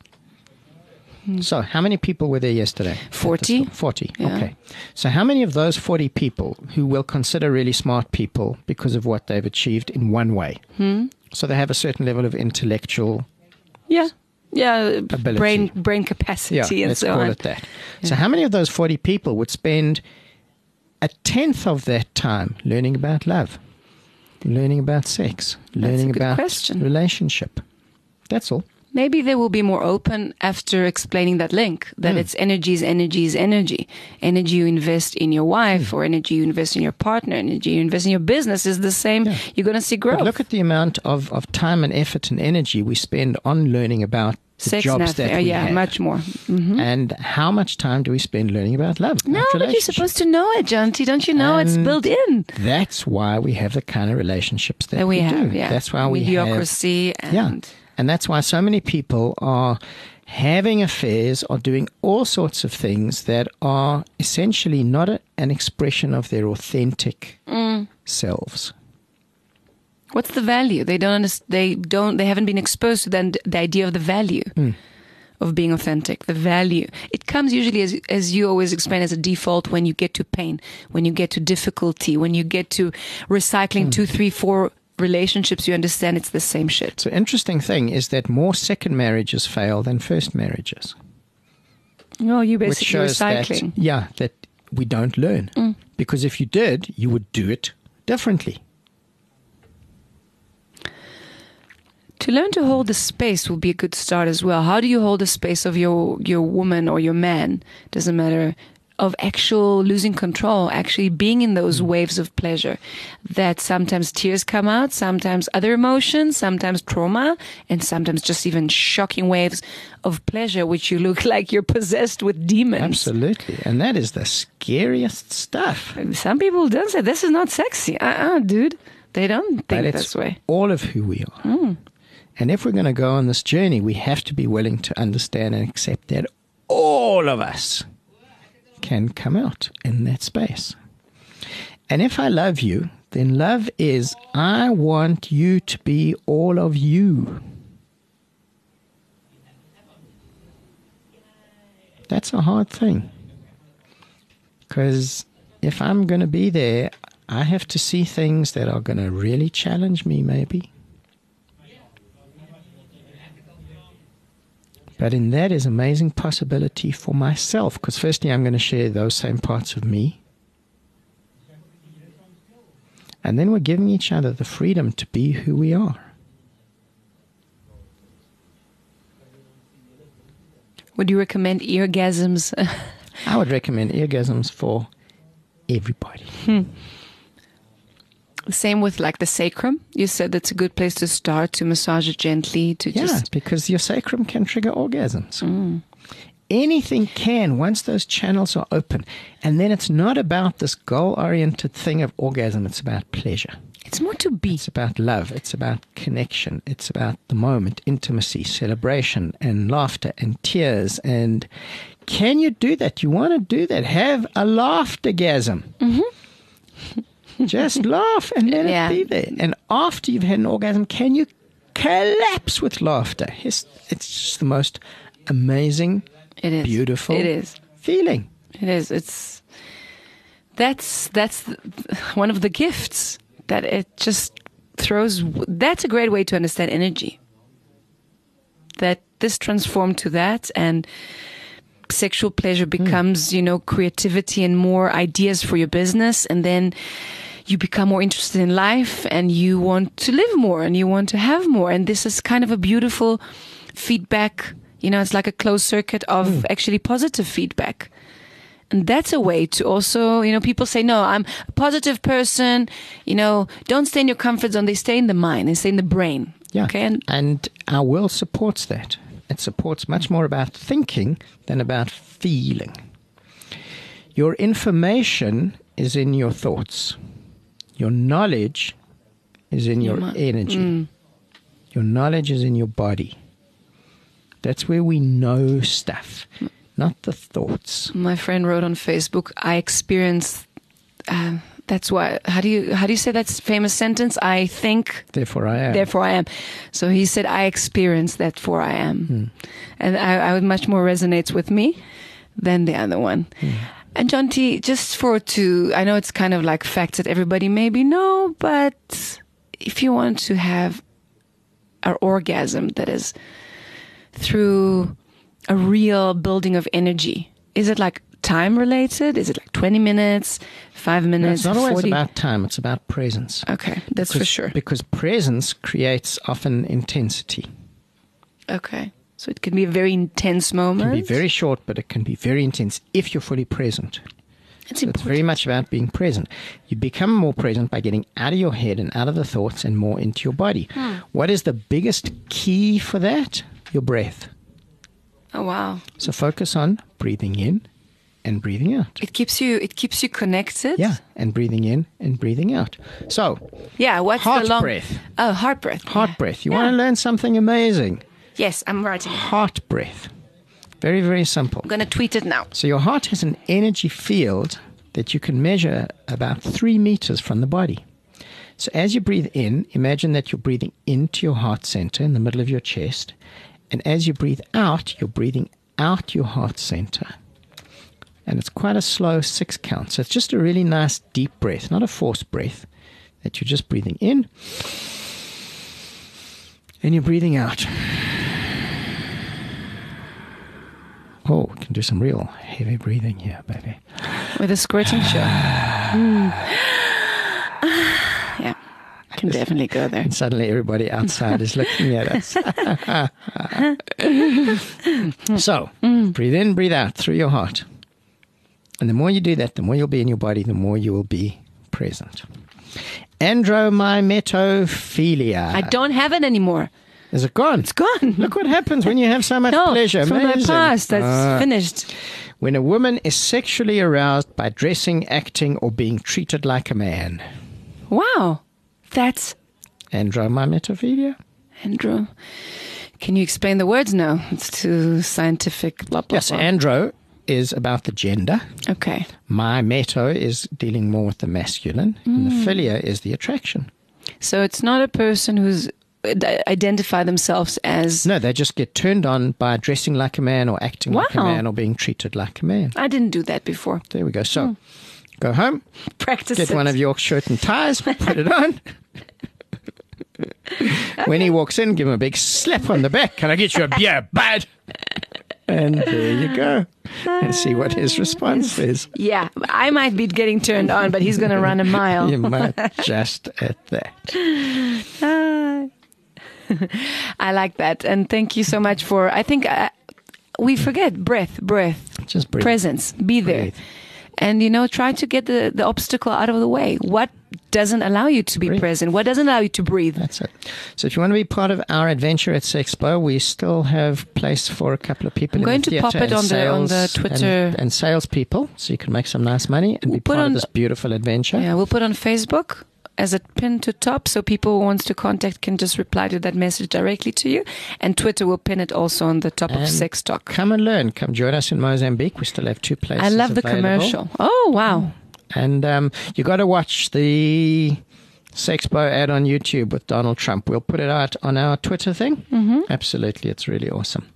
So how many people were there yesterday? forty. forty, yeah. Okay. So how many of those forty people who will consider really smart people because of what they've achieved in one way? Hmm. So they have a certain level of intellectual yeah, yeah, ability. brain brain capacity yeah, and let's so call on. it that. Yeah. So how many of those forty people would spend a tenth of that time learning about love, learning about sex, learning about question. relationship? That's all. Maybe they will be more open after explaining that link, that mm. it's energy is energy is energy. Energy you invest in your wife, mm. or energy you invest in your partner, energy you invest in your business is the same. Yeah. You're going to see growth. But look at the amount of, of time and effort and energy we spend on learning about the sex jobs nothing. that we yeah, have. much more. Mm-hmm. And how much time do we spend learning about love? No, but you're supposed to know it, Janti. Don't you know and it's built in? That's why we have the kind of relationships that, that we, we have. do. Yeah. That's why we mediocrity have and yeah. And that's why so many people are having affairs or doing all sorts of things that are essentially not a, an expression of their authentic mm. selves. What's the value? They don't understand, they don't, they haven't been exposed to the, the idea of the value mm. of being authentic, the value. It comes usually, as, as you always explain, as a default when you get to pain, when you get to difficulty, when you get to recycling mm. two, three, four relationships, you understand it's the same shit. So interesting thing is that more second marriages fail than first marriages. Oh, you basically Which shows recycling. That, yeah, that we don't learn. Mm. Because if you did, you would do it differently. To learn to hold the space will be a good start as well. How do you hold the space of your, your woman or your man? Doesn't matter. Of actual losing control, actually being in those waves of pleasure that sometimes tears come out, sometimes other emotions, sometimes trauma, and sometimes just even shocking waves of pleasure, which you look like you're possessed with demons. Absolutely. And that is the scariest stuff. Some people don't say, this is not sexy. Uh-uh, dude. They don't think but it's this way. All of who we are. Mm. And if we're going to go on this journey, we have to be willing to understand and accept that all of us can come out in that space. And if I love you, then love is I want you to be all of you. That's a hard thing. Because if I'm going to be there, I have to see things that are going to really challenge me, maybe. But in that is amazing possibility for myself, because firstly, I'm going to share those same parts of me. And then we're giving each other the freedom to be who we are. Would you recommend eargasms? I would recommend eargasms for everybody. Same with like the sacrum. You said that's a good place to start, to massage it gently, to Yeah, just... because your sacrum can trigger orgasms. Anything can once those channels are open. And then it's not about this goal-oriented thing of orgasm. It's about pleasure. It's more to be. It's about love. It's about connection. It's about the moment, intimacy, celebration, and laughter, and tears. And can you do that? You want to do that? Have a laughtergasm. Mm-hmm. Just laugh and let Yeah. it be there. And after you've had an orgasm, can you collapse with laughter? It's, it's just the most amazing, It is. beautiful It is. feeling. It is. It's that's that's the, one of the gifts that it just throws. That's a great way to understand energy. That this transformed to that, and sexual pleasure becomes, you know, creativity and more ideas for your business, and then you become more interested in life, and you want to live more, and you want to have more, and this is kind of a beautiful feedback. You know, it's like a closed circuit of mm. actually positive feedback. And that's a way to also, you know, people say, no, I'm a positive person. You know, don't stay in your comfort zone. They stay in the mind. They stay in the brain. Yeah. Okay. And, and our will supports that. It supports much more about thinking than about feeling. Your information is in your thoughts. Your knowledge is in your mi- energy. Mm. Your knowledge is in your body. That's where we know stuff, not the thoughts. My friend wrote on Facebook, I experience, uh, that's why, how do you, how do you say that famous sentence? I think, Therefore I am. therefore I am. So he said, I experience, therefore I am. Hmm. And I, I would much more resonates with me than the other one. Hmm. And John T, just for to, I know it's kind of like facts that everybody maybe know, but if you want to have an orgasm that is through a real building of energy, is it like time related? Is it like twenty minutes, five No, minutes, it's not always forty? about time, it's about presence. Okay, that's for Because- sure. Because presence creates often intensity. Okay, so it can be a very intense It moment. can be very short, but it can be very intense if you're fully present. It's So it's important. very much about being present. You become more present by getting out of your head and out of the thoughts and more into your body. Hmm. What is the biggest key for that? Your breath. Oh wow! So focus on breathing in and breathing out. It keeps you. It keeps you connected. Yeah, and breathing in and breathing out. So, Yeah. What's heart the long? breath. Oh, heart breath. Heart Yeah. breath. You Yeah. want to learn something amazing. Yes, I'm writing. it. Heart breath. Very, very simple. I'm gonna tweet it now. So your heart has an energy field that you can measure about three meters from the body. So as you breathe in, imagine that you're breathing into your heart center in the middle of your chest. And as you breathe out, you're breathing out your heart center. And it's quite a slow six count. So it's just a really nice deep breath, not a forced breath, that you're just breathing in and you're breathing out. Oh, we can do some real heavy breathing here, baby. With a squirting show. Mm. Yeah, can definitely go there. And suddenly everybody outside is looking at us. So, breathe in, breathe out through your heart. And the more you do that, the more you'll be in your body, the more you will be present. Andromimetophilia. I don't have it anymore. Is it gone? It's gone. Look what happens when you have so much No, pleasure. from my Amazing. past. That's Ah. finished. When a woman is sexually aroused by dressing, acting, or being treated like a man. Wow, that's Andromimetophilia? Andrew. Can you explain the words now? It's too scientific. Blah, blah, Yes, blah. andro is about the gender. Okay. My meto is dealing more with the masculine. And the philia is the attraction. So it's not a person who's uh, identify themselves as. No, they just get turned on by dressing like a man or acting like a Wow. man or being treated like a man. I didn't do that before. There we go. So, go home, Practice get it. one of your shirt and ties, put it on. When he walks in, give him a big slap on the back. Can I get you a beer, bud? And there you go. And see what his response is. Yeah, I might be getting turned on, but he's going to run a mile. You might just at that. I like that. And thank you so much for, I think, uh, we forget breath, breath, Just breathe. presence, be there. Breathe. And, you know, try to get the, the obstacle out of the way. What doesn't allow you to be Breathe. present? What doesn't allow you to breathe? That's it. So if you want to be part of our adventure at Sexpo, we still have place for a couple of people. I'm in going the to pop theatre it on and the- on the sales Twitter. and, and sales people, so you can make some nice money and We'll be put part on of this beautiful adventure. Yeah, we'll put on Facebook as a pin to top, so people who wants to contact can just reply to that message directly to you. And Twitter will pin it also on the top of And Sex Talk. Come and learn. Come join us in Mozambique. We still have two places. I love the available. commercial. Oh, wow. And um, you got to watch the Sexpo ad on YouTube with Donald Trump. We'll put it out on our Twitter thing. Mm-hmm. Absolutely. It's really awesome.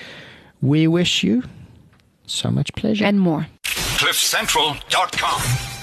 We wish you so much pleasure. And more. cliff central dot com.